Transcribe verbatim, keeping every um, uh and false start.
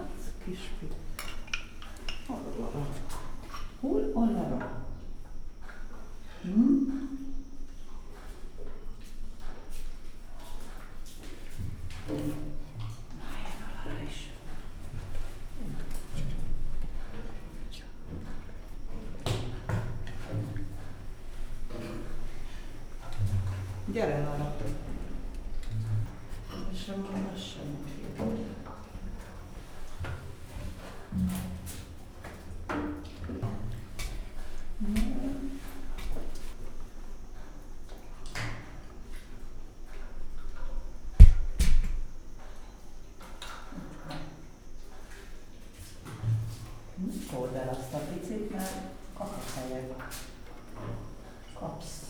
kis pi. Hol a lara? Hm? Gyere, Lara! Sem mondasz semmit. Told el azt a picit, mert kapsz helyet. Kapsz.